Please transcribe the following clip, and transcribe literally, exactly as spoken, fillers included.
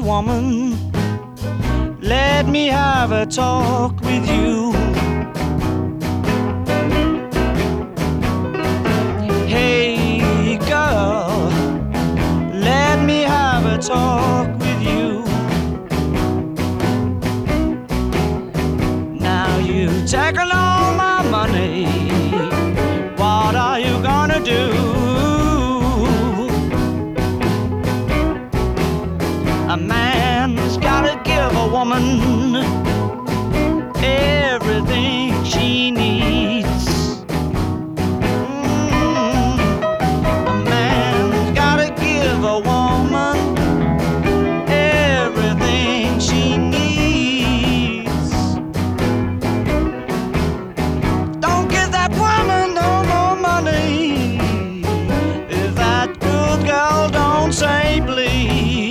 woman, let me have a talk with you. Hey girl, let me have a talk with you. Now you've taken all my money, what are you gonna do? A man's gotta give a woman everything she needs. Mm. A man's gotta give a woman everything she needs. Don't give that woman no more money. If that good girl don't say please.